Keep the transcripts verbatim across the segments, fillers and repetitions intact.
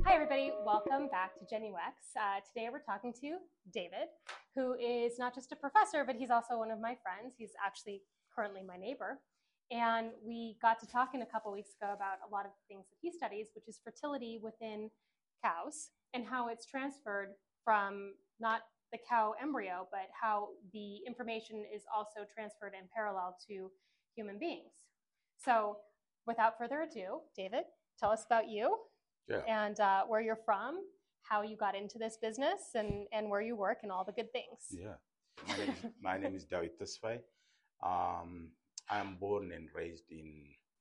Hi, everybody. Welcome back to GenUX. Uh, today we're talking to David, who is not just a professor, but he's also one of my friends. He's actually currently my neighbor. And we got to talking a couple weeks ago about a lot of things that he studies, which is fertility within cows and how it's transferred from not the cow embryo, but how the information is also transferred in parallel to human beings. So without further ado, David, tell us about you. Yeah. And uh, where you're from, how you got into this business, and, and where you work, and all the good things. Yeah. My name, my name is David Tesfaye. Um, I am born and raised in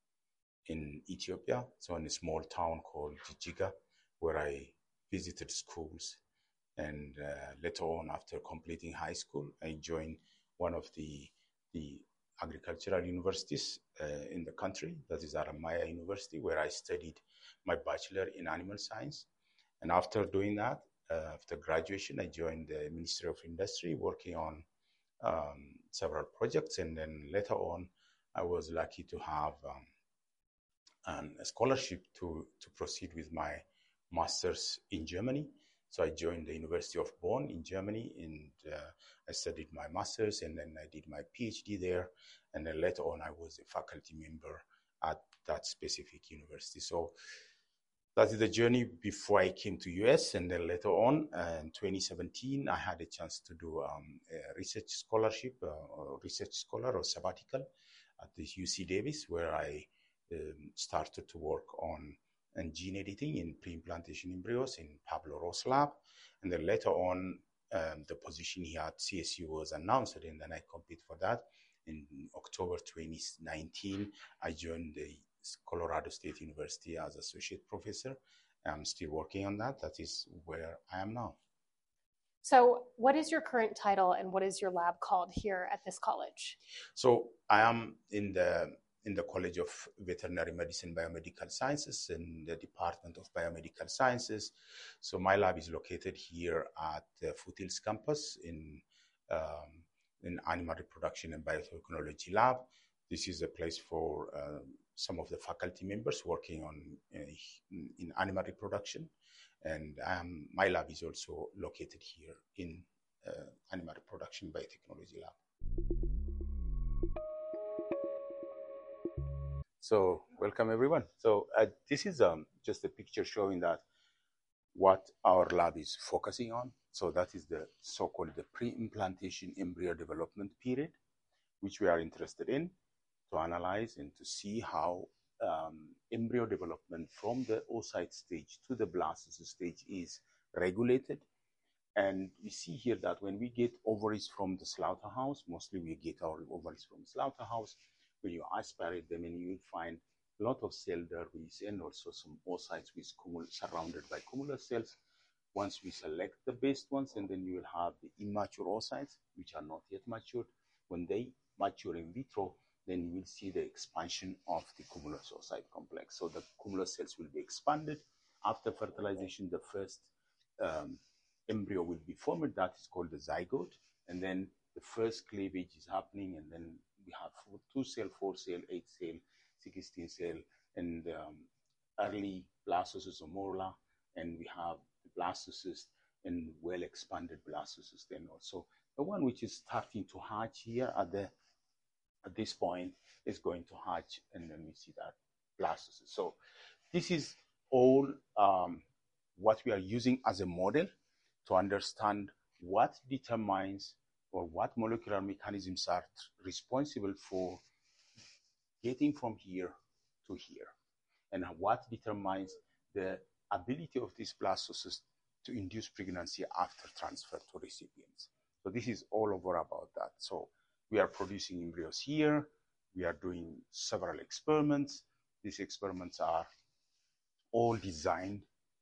in Ethiopia, so in a small town called Jijjiga, where I visited schools. And uh, later on, after completing high school, I joined one of the the agricultural universities uh, in the country, that is Aramaya University, where I studied my bachelor in animal science. And after doing that, uh, after graduation, I joined the Ministry of Industry, working on um, several projects. And then later on, I was lucky to have um, an, a scholarship to, to proceed with my master's in Germany. So I joined the University of Bonn in Germany, and uh, I studied my master's, and then I did my PhD there. And then later on, I was a faculty member at that specific university. So that is the journey before I came to U S. And then later on, uh, in twenty seventeen, I had a chance to do um, a research scholarship, uh, or research scholar or sabbatical at the U C Davis, where I um, started to work on and gene editing in pre-implantation embryos in Pablo Ross lab. And then later on, um, the position here at C S U was announced, and then I competed for that. In October twenty nineteen, I joined the Colorado State University as associate professor. I'm still working on that. That is where I am now. So what is your current title, and what is your lab called here at this college? So I am in the in the College of Veterinary Medicine Biomedical Sciences in the Department of Biomedical Sciences. So my lab is located here at the Foothills campus in um, in Animal Reproduction and Biotechnology Lab. This is a place for uh, some of the faculty members working on uh, in animal reproduction. And um, my lab is also located here in uh, Animal Reproduction Biotechnology Lab. So welcome everyone. So uh, this is um, just a picture showing that what our lab is focusing on. So that is the so-called the pre-implantation embryo development period, which we are interested in to analyze and to see how um, embryo development from the oocyte stage to the blastocyst stage is regulated. And you see here that when we get ovaries from the slaughterhouse, mostly we get our ovaries from slaughterhouse. When you aspirate them, and you will find a lot of cell dermis and also some oocytes with surrounded by cumulus cells. Once we select the best ones, and then you will have the immature oocytes, which are not yet matured. When they mature in vitro, then you will see the expansion of the cumulus oocyte complex. So the cumulus cells will be expanded. After fertilization, the first um, embryo will be formed. That is called the zygote. And then the first cleavage is happening, and then we have two cell, four cell, eight cell, sixteen cell, and um, early blastocyst or morula, and we have the blastocyst and well expanded blastocyst. Then also the one which is starting to hatch here at the at this point is going to hatch, and then we see that blastocyst. So this is all um, what we are using as a model to understand what determines or what molecular mechanisms are responsible for getting from here to here, and what determines the ability of this blastocyst to induce pregnancy after transfer to recipients. So this is all over about that. So we are producing embryos here. We are doing several experiments. These experiments are all designed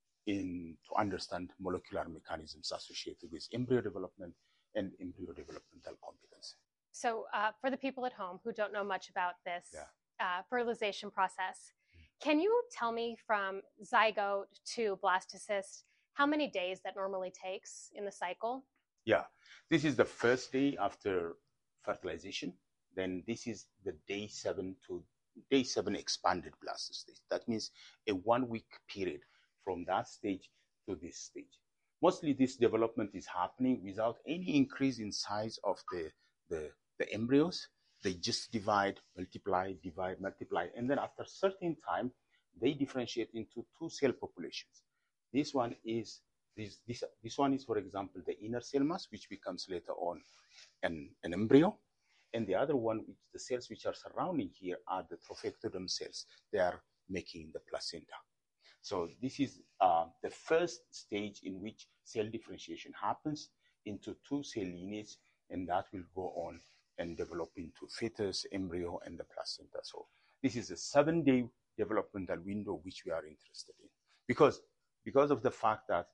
in to understand molecular mechanisms associated with embryo development and embryo developmental competence. So uh, for the people at home who don't know much about this Yeah. uh, fertilization process, can you tell me from zygote to blastocyst how many days that normally takes in the cycle? Yeah, this is the first day after fertilization. Then this is the day seven to day seven expanded blastocyst. That means a one week period from that stage to this stage. Mostly this development is happening without any increase in size of the, the, the embryos. They just divide, multiply, divide, multiply. And then after a certain time, they differentiate into two cell populations. This one is, this, this, this one is, for example, the inner cell mass, which becomes later on an, an embryo. And the other one, which the cells which are surrounding here, are the trophectoderm cells. They are making the placenta. So this is uh, the first stage in which cell differentiation happens into two cell lineages, and that will go on and develop into fetus, embryo, and the placenta. So this is a seven-day developmental window which we are interested in. Because, because of the fact that,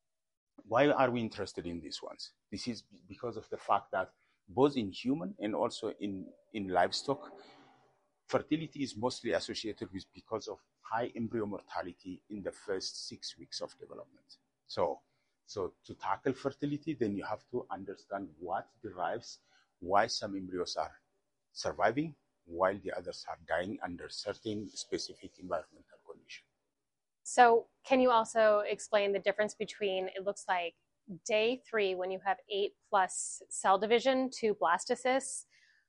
why are we interested in these ones? This is because of the fact that both in human and also in, in livestock, fertility is mostly associated with because of high embryo mortality in the first six weeks of development. So, so to tackle fertility, then you have to understand what derives, why some embryos are surviving while the others are dying under certain specific environmental conditions. So can you also explain the difference between, it looks like day three, when you have eight plus cell division to blastocysts,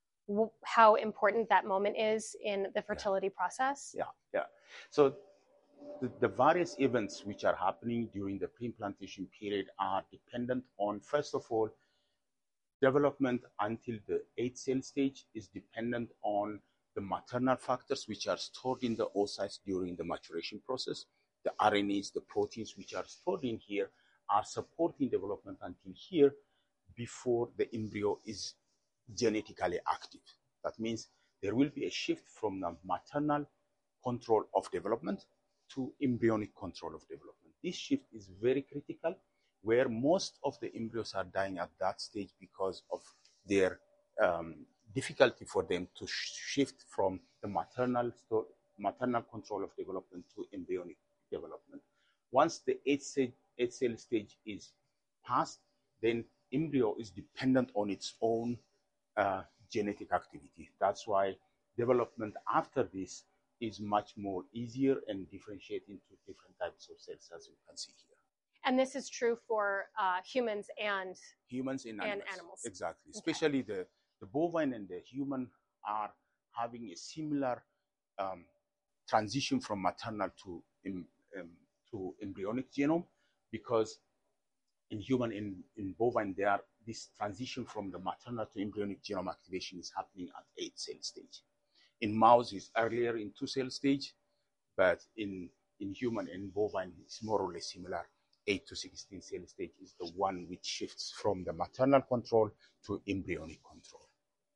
how important that moment is in the fertility yeah. process? Yeah, yeah. So the, the various events which are happening during the pre-implantation period are dependent on, first of all, development until the eight cell stage is dependent on the maternal factors which are stored in the oocytes during the maturation process. The R N As, the proteins which are stored in here are supporting development until here before the embryo is genetically active. That means there will be a shift from the maternal control of development to embryonic control of development. This shift is very critical, where most of the embryos are dying at that stage because of their um, difficulty for them to sh shift from the maternal, maternal control of development to embryonic development. Once the eight cell, eight cell stage is passed, then embryo is dependent on its own uh, genetic activity. That's why development after this is much more easier and differentiate into different types of cells, as you can see here. And this is true for uh, humans and humans and animals. And animals. Exactly. Okay. Especially the, the bovine and the human are having a similar um, transition from maternal to, um, um, to embryonic genome, because in human and in bovine, there are this transition from the maternal to embryonic genome activation is happening at eight cell stage. In mouse, it's earlier in two cell stage, but in, in human and bovine, it's more or less similar. eight to sixteen cell stage is the one which shifts from the maternal control to embryonic control.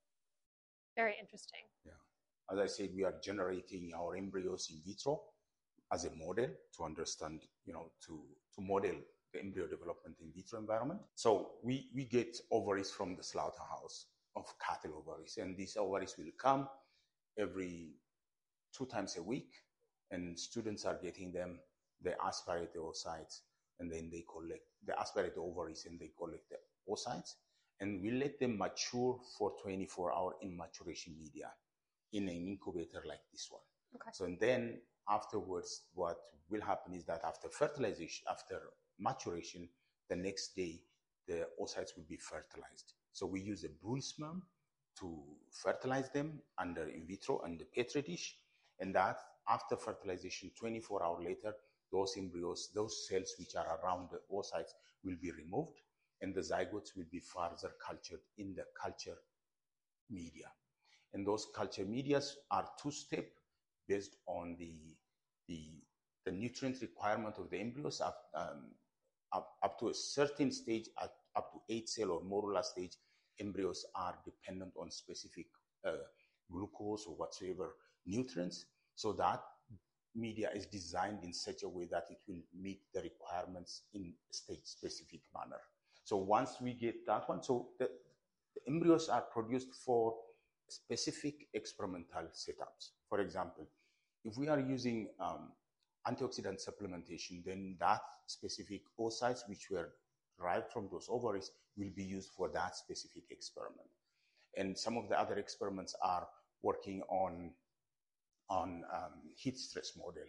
Very interesting. Yeah. As I said, we are generating our embryos in vitro as a model to understand, you know, to, to model the embryo development in vitro environment. So we, we get ovaries from the slaughterhouse of cattle ovaries, and these ovaries will come every two times a week, and students are getting them. They aspirate the oocytes, and then they collect, they aspirate the ovaries and they collect the oocytes, and we let them mature for twenty-four hours in maturation media in an incubator like this one. Okay. So and then afterwards, what will happen is that after fertilization, after maturation, the next day, the oocytes will be fertilized. So we use a bull sperm to fertilize them under in vitro and the petri dish, and that after fertilization, twenty-four hours later, those embryos, those cells which are around the oocytes will be removed, and the zygotes will be further cultured in the culture media. And those culture medias are two-step based on the, the, the nutrient requirement of the embryos up, um, up, up to a certain stage, at, up to eight cell or morula stage, embryos are dependent on specific uh, glucose or whatsoever nutrients. So that media is designed in such a way that it will meet the requirements in stage-specific manner. So once we get that one, so the, the embryos are produced for specific experimental setups. For example, if we are using um, antioxidant supplementation, then that specific oocytes which were derived from those ovaries will be used for that specific experiment. And some of the other experiments are working on on um, heat stress model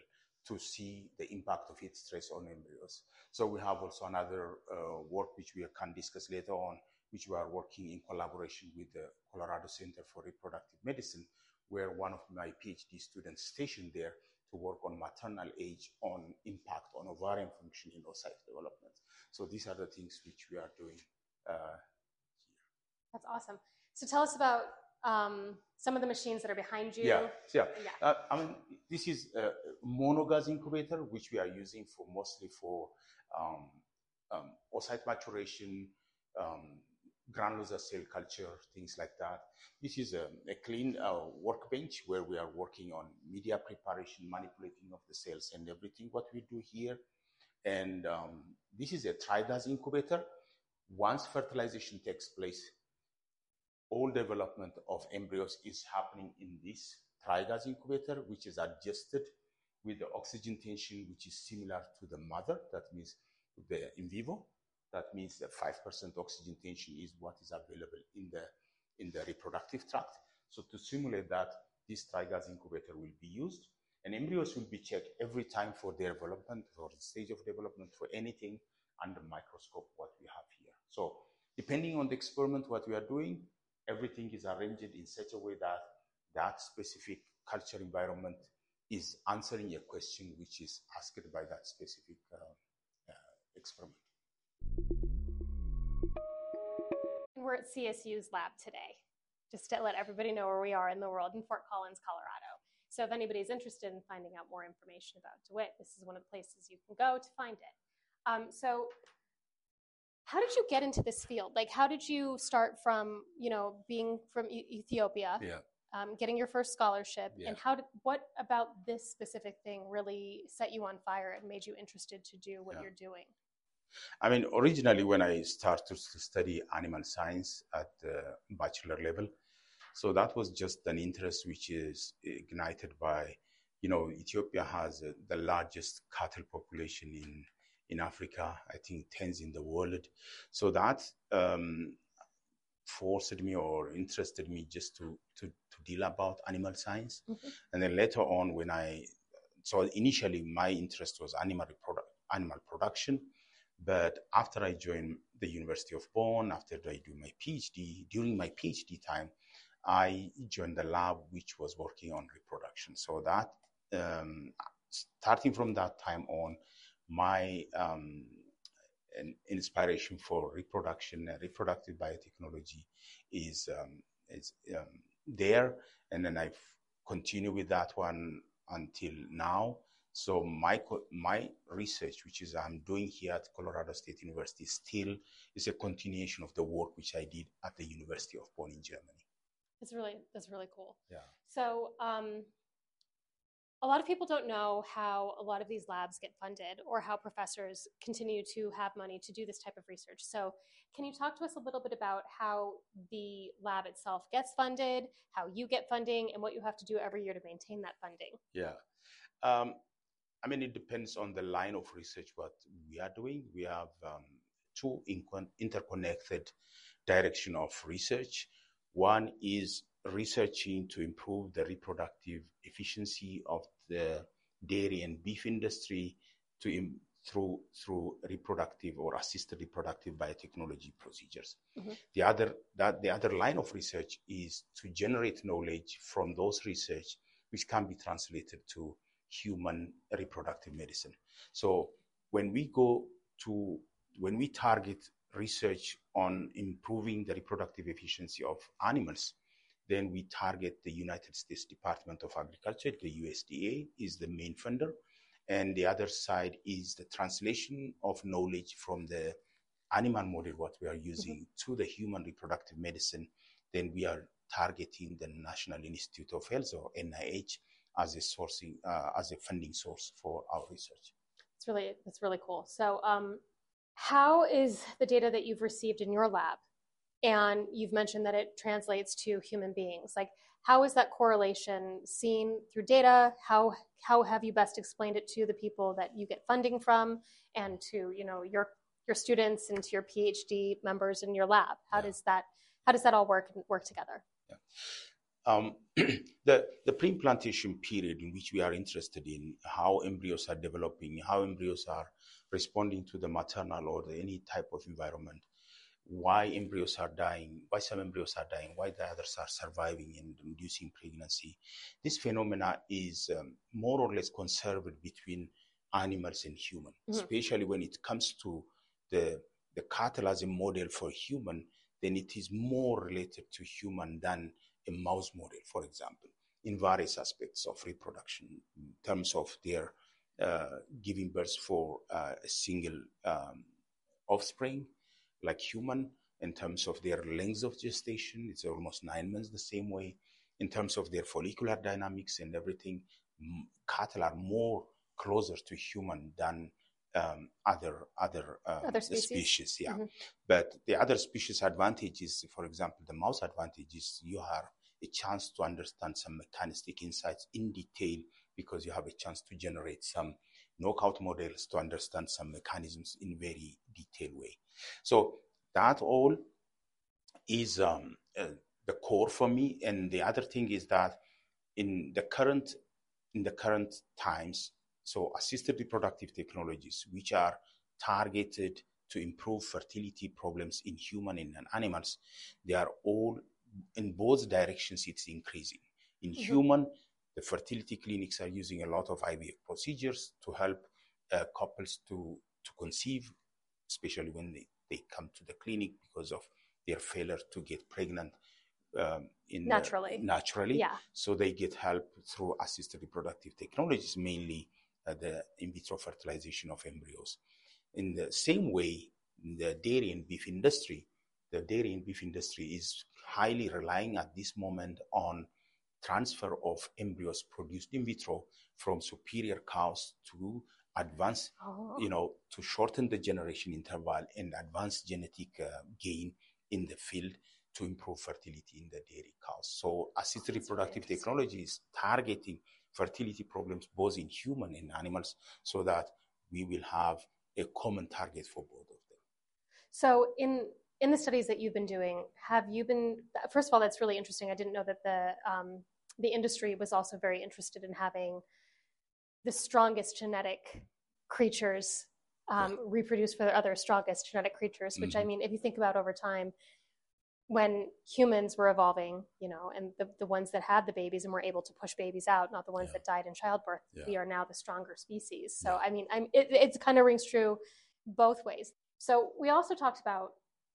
to see the impact of heat stress on embryos. So we have also another uh, work which we can discuss later on, which we are working in collaboration with the Colorado Center for Reproductive Medicine, where one of my PhD students stationed there to work on maternal age on impact on ovarian function in oocyte development. So these are the things which we are doing uh, here. That's awesome. So tell us about um, some of the machines that are behind you. Yeah, yeah. yeah. Uh, I mean, this is a monogas incubator, which we are using for mostly for um, um, oocyte maturation, um, granular cell culture, things like that. This is a, a clean uh, workbench where we are working on media preparation, manipulating of the cells and everything, what we do here. And um, this is a trigas incubator. Once fertilization takes place, all development of embryos is happening in this trigas incubator, which is adjusted with the oxygen tension, which is similar to the mother. That means the in vivo. That means that five percent oxygen tension is what is available in the, in the reproductive tract. So to simulate that, this trigas incubator will be used, and embryos will be checked every time for their development, for the stage of development, for anything under microscope, what we have here. So depending on the experiment, what we are doing, everything is arranged in such a way that that specific culture environment is answering a question which is asked by that specific uh, uh, experiment. We're at C S U's lab today, just to let everybody know where we are in the world in Fort Collins, Colorado. So if anybody's interested in finding out more information about DeWitt, this is one of the places you can go to find it. Um, so how did you get into this field? Like, how did you start from, you know, being from e- Ethiopia, yeah. um, getting your first scholarship, yeah. and how did, what about this specific thing really set you on fire and made you interested to do what yeah. you're doing? I mean, originally when I started to study animal science at the bachelor level, so that was just an interest which is ignited by, you know, Ethiopia has uh, the largest cattle population in in Africa, I think tens in the world. So that um, forced me or interested me just to, to, to deal about animal science. Mm-hmm. And then later on when I, so initially my interest was animal, reprodu- animal production. But after I joined the University of Bonn, after I do my PhD, during my PhD time, I joined the lab which was working on reproduction. So that, um, starting from that time on, my um, inspiration for reproduction and reproductive biotechnology is, um, is um, there. And then I've continued with that one until now. So my my research, which is I'm doing here at Colorado State University, still is a continuation of the work which I did at the University of Bonn in Germany. That's really that's really cool. Yeah. So um, a lot of people don't know how a lot of these labs get funded or how professors continue to have money to do this type of research. So can you talk to us a little bit about how the lab itself gets funded, how you get funding, and what you have to do every year to maintain that funding? Yeah. Um, I mean, it depends on the line of research what we are doing. We have um, two interconnected direction of research. One is researching to improve the reproductive efficiency of the dairy and beef industry to im- through through reproductive or assisted reproductive biotechnology procedures. Mm-hmm. The other that the other line of research is to generate knowledge from those research which can be translated to human reproductive medicine. So when we go to when we target research on improving the reproductive efficiency of animals, then we target the United States Department of Agriculture. The U S D A is the main funder. And the other side is the translation of knowledge from the animal model, what we are using, mm-hmm. to the human reproductive medicine. Then we are targeting the National Institute of Health, or N I H, as a sourcing, uh, as a funding source for our research. It's really, it's really cool. So um, how is the data that you've received in your lab, and you've mentioned that it translates to human beings, like how is that correlation seen through data? How how have you best explained it to the people that you get funding from, and to, you know, your your students and to your PhD members in your lab? How yeah. does that how does that all work work together? Yeah. Um, the, the pre-implantation period in which we are interested in how embryos are developing, how embryos are responding to the maternal or the, any type of environment, why embryos are dying, why some embryos are dying, why the others are surviving and inducing pregnancy. This phenomena is um, more or less conserved between animals and human, mm-hmm. especially when it comes to the, the cattle as a model for human, then it is more related to human than a mouse model, for example, in various aspects of reproduction, in terms of their uh, giving birth for uh, a single um, offspring, like human, in terms of their length of gestation, it's almost nine months the same way. In terms of their follicular dynamics and everything, m- cattle are more closer to human than um, other other, um, other species. species yeah, mm-hmm. But the other species advantage is, for example, the mouse advantage is you have a chance to understand some mechanistic insights in detail because you have a chance to generate some knockout models to understand some mechanisms in very detailed way. So that all is um, uh, the core for me. And the other thing is that in the current in the current times, so assisted reproductive technologies, which are targeted to improve fertility problems in human and in animals, they are all in both directions. It's increasing. In mm-hmm. human, the fertility clinics are using a lot of I V F procedures to help uh, couples to to conceive, especially when they, they come to the clinic because of their failure to get pregnant um, in naturally. The, naturally. Yeah. So they get help through assisted reproductive technologies, mainly uh, the in vitro fertilization of embryos. In the same way, in the dairy and beef industry, the dairy and beef industry is highly relying at this moment on transfer of embryos produced in vitro from superior cows to advance, oh. you know, to shorten the generation interval and advance genetic uh, gain in the field to improve fertility in the dairy cows. So assisted oh, reproductive really technology is targeting fertility problems both in human and animals so that we will have a common target for both of them. So in in the studies that you've been doing, have you been, first of all, that's really interesting. I didn't know that the um, the industry was also very interested in having the strongest genetic creatures um, yeah. reproduce for the other strongest genetic creatures, which mm-hmm. I mean, if you think about over time, when humans were evolving, you know, and the, the ones that had the babies and were able to push babies out, not the ones yeah. that died in childbirth, yeah. we are now the stronger species. So, yeah. I mean, I'm, it it's kind of rings true both ways. So we also talked about,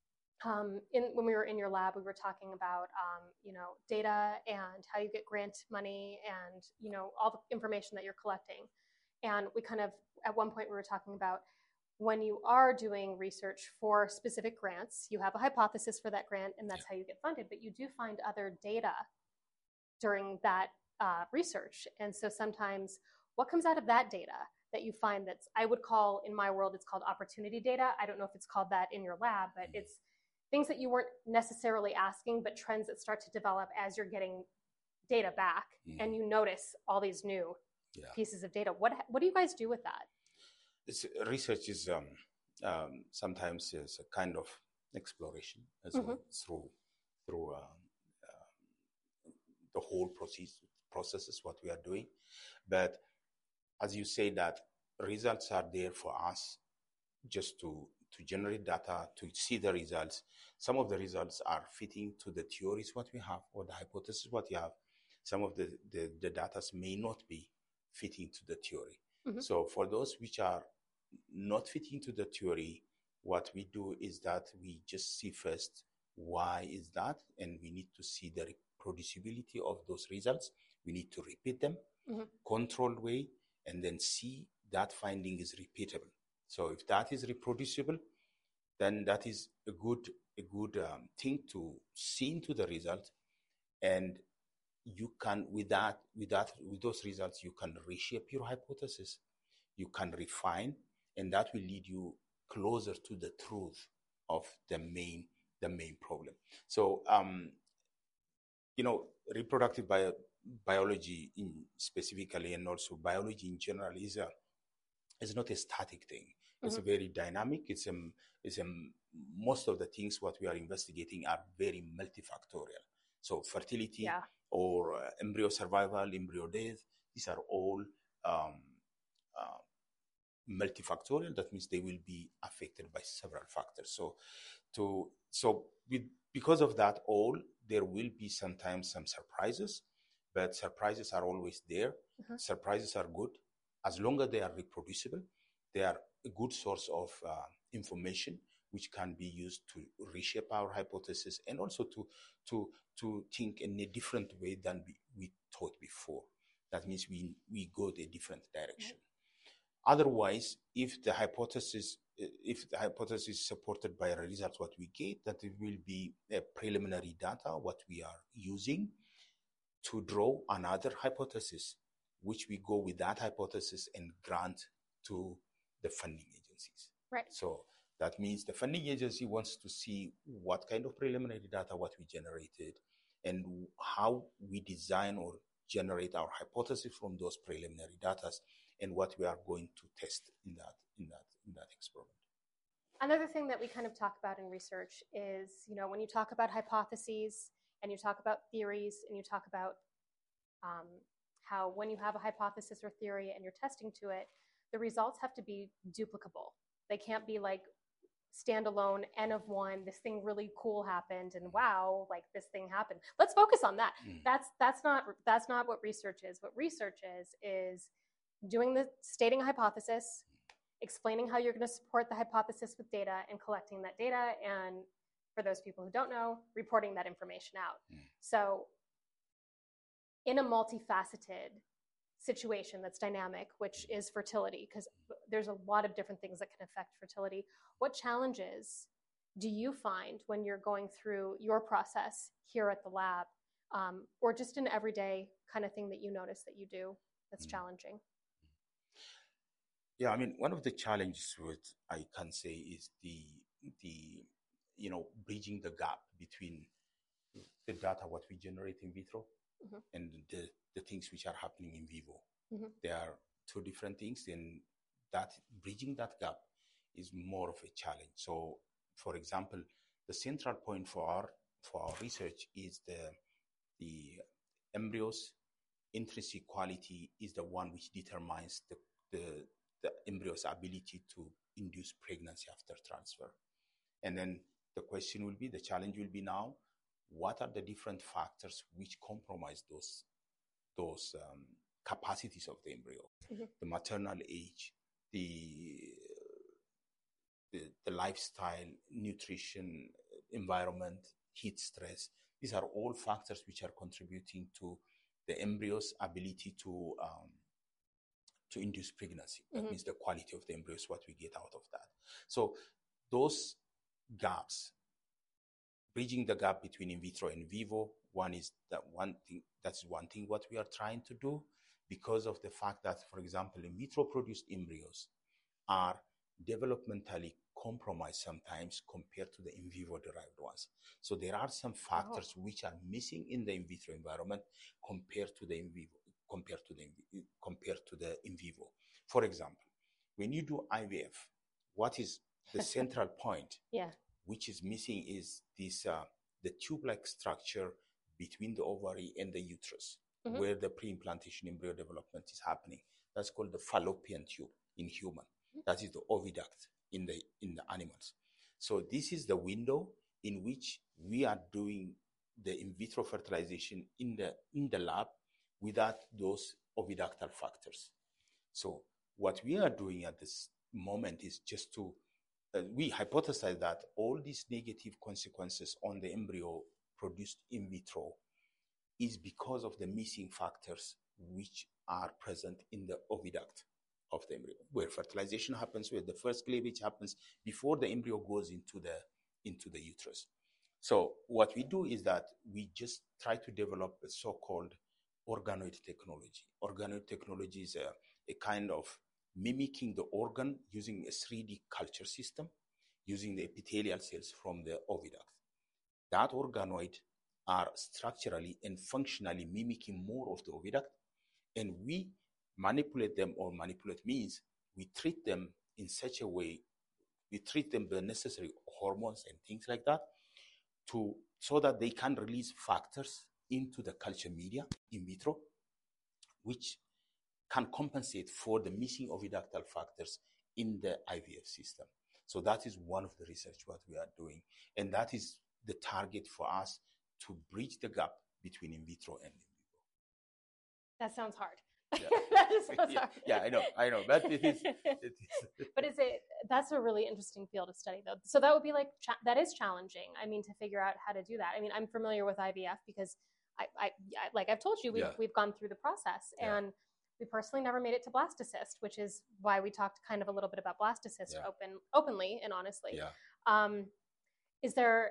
um, in, when we were in your lab, we were talking about, um, you know, data and how you get grant money and, you know, all the information that you're collecting. And we kind of, at one point we were talking about when you are doing research for specific grants, you have a hypothesis for that grant and that's yeah. how you get funded, but you do find other data during that uh, research. And so sometimes what comes out of that data that you find that's, I would call, in my world, it's called opportunity data. I don't know if it's called that in your lab, but mm-hmm. it's things that you weren't necessarily asking, but trends that start to develop as you're getting data back mm-hmm. and you notice all these new yeah. pieces of data. What, what do you guys do with that? It's, research is um, um, sometimes is a kind of exploration as mm-hmm. well through through uh, uh, the whole process processes what we are doing. But as you say, that results are there for us just to to generate data to see the results. Some of the results are fitting to the theories what we have or the hypothesis what we have. Some of the the, the data may not be fitting to the theory. Mm-hmm. So for those which are not fitting to the theory, what we do is that we just see first why is that, and we need to see the reproducibility of those results. We need to repeat them, mm-hmm. controlled way, and then see that finding is repeatable. So if that is reproducible, then that is a good a good um, thing to see into the result, and you can with that with that with those results you can reshape your hypothesis, you can refine, and that will lead you closer to the truth of the main the main problem. So um, you know, reproductive bio, biology in specifically, and also biology in general, is a is not a static thing. It's mm-hmm. very dynamic. It's a, it's a, most of the things what we are investigating are very multifactorial. So fertility, yeah. or uh, embryo survival, embryo death. These are all um, uh, multifactorial. That means they will be affected by several factors. So, to so with, because of that all, there will be sometimes some surprises, but surprises are always there. Uh-huh. Surprises are good as long as they are reproducible. They are a good source of uh, information which can be used to reshape our hypothesis and also to to to think in a different way than we, we thought before. That means we we go a different direction. Right. Otherwise, if the hypothesis if the hypothesis is supported by a result, what we get, that it will be a preliminary data what we are using to draw another hypothesis, which we go with that hypothesis and grant to the funding agencies. Right. So that means the funding agency wants to see what kind of preliminary data what we generated and how we design or generate our hypothesis from those preliminary data and what we are going to test in that in that in that experiment. Another thing that we kind of talk about in research is, you know, when you talk about hypotheses and you talk about theories and you talk about um, how when you have a hypothesis or theory and you're testing to it, the results have to be duplicable. They can't be like standalone, N of one, this thing really cool happened and wow, like this thing happened. Let's focus on that. Mm. That's that's not that's not what research is. What research is is doing the stating a hypothesis, explaining how you're going to support the hypothesis with data and collecting that data, and for those people who don't know, reporting that information out. Mm. So in a multifaceted situation that's dynamic, which is fertility, because there's a lot of different things that can affect fertility. What challenges do you find when you're going through your process here at the lab, um, or just an everyday kind of thing that you notice that you do that's mm-hmm. challenging? Yeah, I mean, one of the challenges what I can say is the the you know bridging the gap between the data what we generate in vitro mm-hmm. and the the things which are happening in vivo. Mm-hmm. They are two different things, and that bridging that gap is more of a challenge. So, for example, the central point for our for our research is the the embryos intrinsic quality is the one which determines the the, the embryo's ability to induce pregnancy after transfer. And then the question will be, the challenge will be now, what are the different factors which compromise those those um, capacities of the embryo, mm-hmm. the maternal age, the, the the lifestyle, nutrition, environment, heat stress. These are all factors which are contributing to the embryo's ability to um, to induce pregnancy. That mm-hmm. means the quality of the embryo is what we get out of that. So those gaps, bridging the gap between in vitro and in vivo, one is that one thing, that's one thing what we are trying to do, because of the fact that, for example, in vitro produced embryos are developmentally compromised sometimes compared to the in vivo derived ones. So there are some factors oh. which are missing in the in vitro environment compared to the in vivo, compared to the compared to the in vivo. For example, when you do I V F, what is the central point? Yeah. Which is missing is this uh, the tube-like structure between the ovary and the uterus, mm-hmm. where the pre-implantation embryo development is happening. That's called the fallopian tube in human. Mm-hmm. That is the oviduct in the in the animals. So this is the window in which we are doing the in vitro fertilization in the in the lab without those oviductal factors. So what we are doing at this moment is just to Uh, we hypothesize that all these negative consequences on the embryo produced in vitro is because of the missing factors which are present in the oviduct of the embryo, where fertilization happens, where the first cleavage happens before the embryo goes into the into the uterus. So what we do is that we just try to develop a so-called organoid technology. Organoid technology is a, a kind of mimicking the organ using a three D culture system, using the epithelial cells from the oviduct. That organoid are structurally and functionally mimicking more of the oviduct, and we manipulate them, or manipulate means we treat them in such a way, we treat them with the necessary hormones and things like that, to so that they can release factors into the culture media in vitro, which can compensate for the missing oviductal factors in the I V F system. So that is one of the research what we are doing. And that is the target for us to bridge the gap between in vitro and in vivo. That sounds hard. Yeah. that sounds yeah, hard. yeah, I know, I know, but it is. It is. But is it? That's a really interesting field of study, though. So that would be like cha- that is challenging. I mean, to figure out how to do that. I mean, I'm familiar with I V F because I, I, I like I've told you, we've Yeah. we've gone through the process, Yeah. and we personally never made it to blastocyst, which is why we talked kind of a little bit about blastocyst Yeah. open openly and honestly. Yeah. Um, is there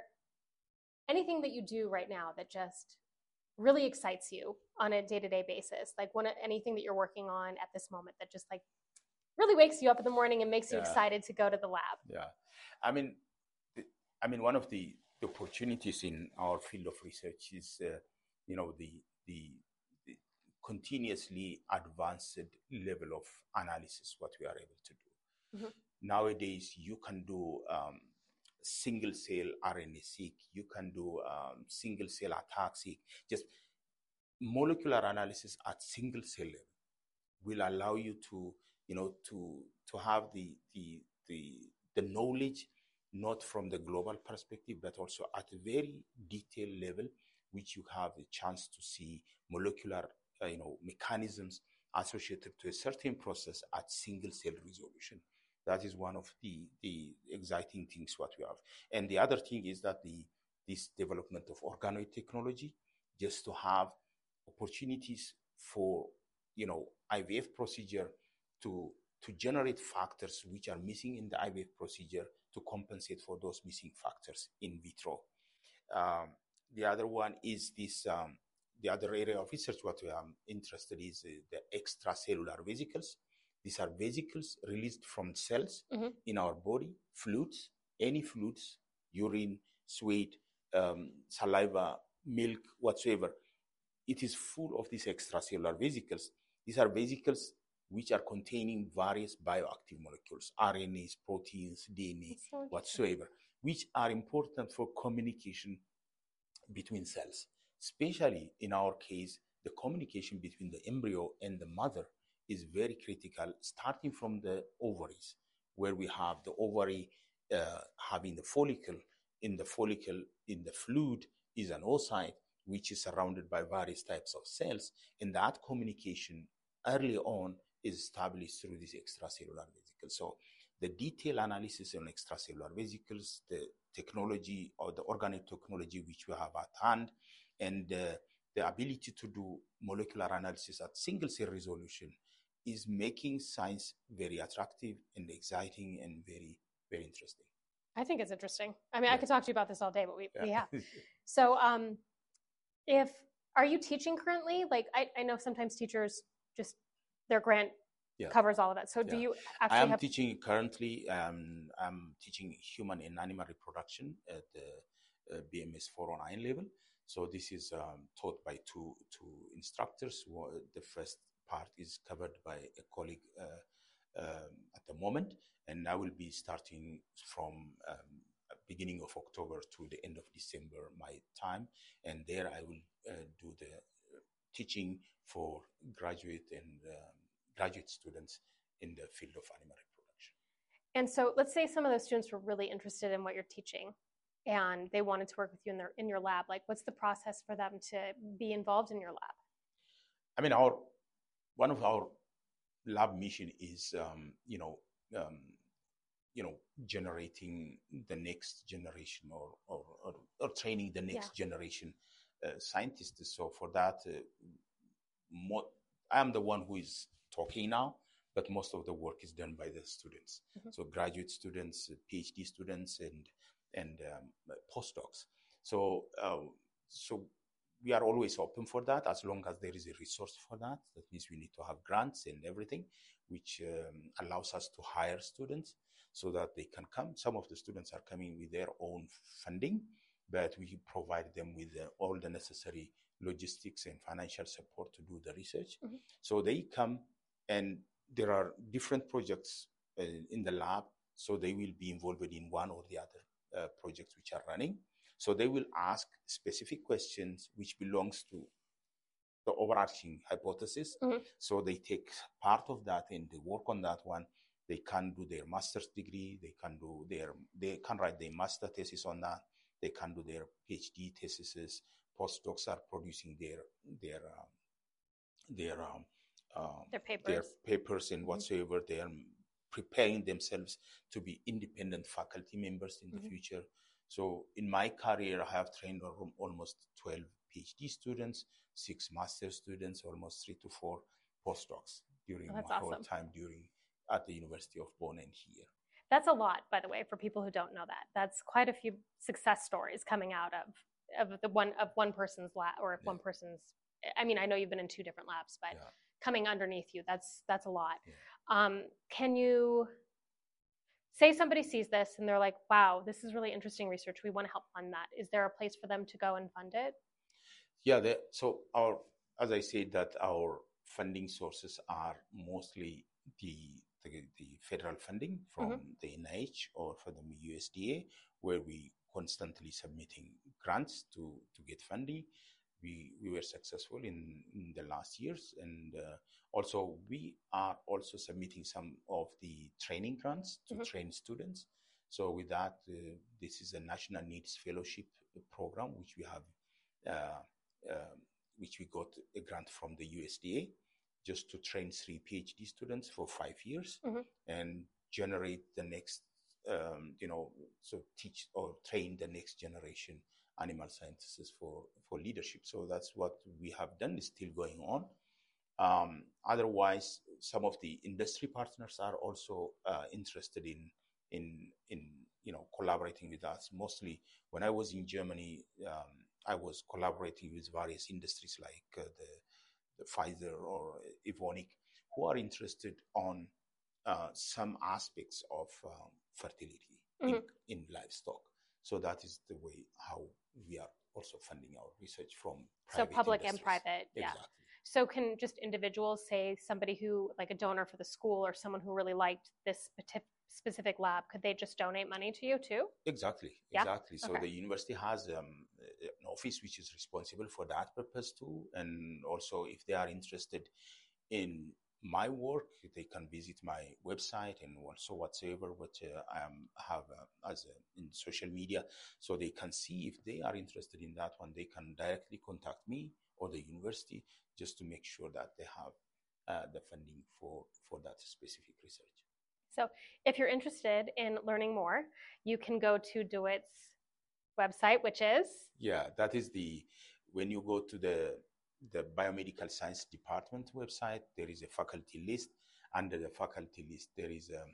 anything that you do right now that just really excites you on a day-to-day basis? Like one anything that you're working on at this moment that just like really wakes you up in the morning and makes you Yeah. excited to go to the lab? Yeah, I mean, the, I mean, one of the, the opportunities in our field of research is, uh, you know, the, the the continuously advanced level of analysis what we are able to do. Mm-hmm. Nowadays, you can do um, single cell R N A-seq, you can do um, single cell ATAC-seq, just molecular analysis at single cell level will allow you to, you know, to to have the the the the knowledge not from the global perspective, but also at a very detailed level, which you have a chance to see molecular, uh, you know, mechanisms associated to a certain process at single cell resolution. That is one of the the exciting things what we have. And the other thing is that the this development of organoid technology, just to have opportunities for, you know, I V F procedure to to generate factors which are missing in the I V F procedure to compensate for those missing factors in vitro. Um, the other one is this, um, the other area of research what we are interested in is uh, the extracellular vesicles. These are vesicles released from cells mm-hmm. in our body, fluids, any fluids, urine, sweat, um, saliva, milk, whatsoever. It is full of these extracellular vesicles. These are vesicles which are containing various bioactive molecules, R N As, proteins, D N A, so whatsoever, which are important for communication between cells. Especially in our case, the communication between the embryo and the mother is very critical, starting from the ovaries, where we have the ovary uh, having the follicle. In the follicle, in the fluid, is an oocyte, which is surrounded by various types of cells. And that communication early on is established through these extracellular vesicles. So the detailed analysis on extracellular vesicles, the technology or the organic technology which we have at hand, and uh, the ability to do molecular analysis at single cell resolution is making science very attractive and exciting and very, very interesting. I think it's interesting. I mean, Yeah. I could talk to you about this all day, but we, Yeah. yeah. So, um, if, are you teaching currently? Like, I, I know sometimes teachers just, their grant Yeah. covers all of that. So do Yeah. you actually I am have... teaching currently, um, I'm teaching human and animal reproduction at the uh, B M S four oh nine level. So this is um, taught by two, two instructors. The first part is covered by a colleague uh, um, at the moment, and I will be starting from um, beginning of October to the end of December, my time. And there I will uh, do the teaching for graduate and um, graduate students in the field of animal reproduction. And so let's say some of those students were really interested in what you're teaching and they wanted to work with you in their in your lab. Like, what's the process for them to be involved in your lab? I mean, our one of our lab mission is, um, you know, um, you know, generating the next generation or or, or, or training the next yeah. generation uh, scientists. So for that, uh, mo- I am the one who is talking now, but most of the work is done by the students. Mm-hmm. So graduate students, PhD students, and and um, postdocs. So uh, so we are always open for that as long as there is a resource for that. That means we need to have grants and everything, which um, allows us to hire students so that they can come. Some of the students are coming with their own funding, but we provide them with uh, all the necessary logistics and financial support to do the research. Mm-hmm. So they come, and there are different projects uh, in the lab, so they will be involved in one or the other uh, projects which are running. So they will ask specific questions which belongs to the overarching hypothesis. Mm-hmm. So they take part of that and they work on that one. They can do their master's degree. They can do their, they can write their master thesis on that. They can do their PhD theses. Postdocs are producing their, their, um, their, um, um, Their papers. their papers and whatsoever. Mm-hmm. They are preparing themselves to be independent faculty members in Mm-hmm. the future. So in my career, I have trained almost twelve PhD students, six master students, almost three to four postdocs during oh, my awesome. whole time during at the University of Bonn and here. That's a lot, by the way, for people who don't know that. That's quite a few success stories coming out of of the one of one person's lab or yeah. one person's. I mean, I know you've been in two different labs, but yeah. coming underneath you, that's that's a lot. Yeah. Um, can you say somebody sees this and they're like, "Wow, this is really interesting research. We want to help fund that." Is there a place for them to go and fund it? Yeah. The, so our, as I said, that our funding sources are mostly the the, the federal funding from mm-hmm. the N I H or from the U S D A, where we constantly submitting grants to to get funding. We we were successful in, in the last years, and uh, also we are also submitting some of the training grants to mm-hmm. train students. So with that, uh, this is a National Needs Fellowship program, which we have, uh, uh, which we got a grant from the U S D A, just to train three PhD students for five years mm-hmm. and generate the next, um, you know, so teach or train the next generation animal scientists for, for leadership. So that's what we have done, is still going on. Um, otherwise, some of the industry partners are also uh, interested in, in, in, you know, collaborating with us. Mostly when I was in Germany, um, I was collaborating with various industries like uh, the, the Pfizer or Evonik, who are interested on uh, some aspects of um, fertility mm-hmm. in, in livestock. So that is the way how we are also funding our research from private So public industries. and private, yeah. Exactly. So can just individuals, say somebody who, like a donor for the school or someone who really liked this specific lab, could they just donate money to you too? Exactly, yeah? exactly. So okay. the university has um, an office which is responsible for that purpose too. And also if they are interested in my work, they can visit my website and also whatsoever what uh, I am, have uh, as a, in social media, so they can see if they are interested in that one. They can directly contact me or the university just to make sure that they have uh, the funding for for that specific research. So, if you're interested in learning more, you can go to DOIT's website, which is yeah, that is the when you go to the the Biomedical Science Department website, there is a faculty list. Under the faculty list, there is a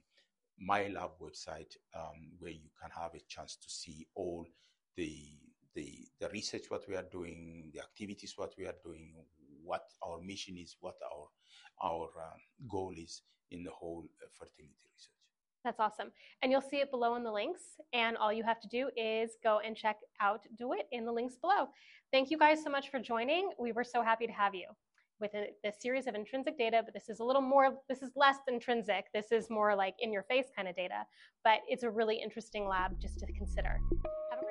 My Lab website um, where you can have a chance to see all the, the, the research, what we are doing, the activities, what we are doing, what our mission is, what our, our uh, goal is in the whole uh, fertility research. That's awesome. And you'll see it below in the links. And all you have to do is go and check out DOIT in the links below. Thank you guys so much for joining. We were so happy to have you with a, this series of intrinsic data, but this is a little more, this is less intrinsic. This is more like in your face kind of data, but it's a really interesting lab just to consider. Have a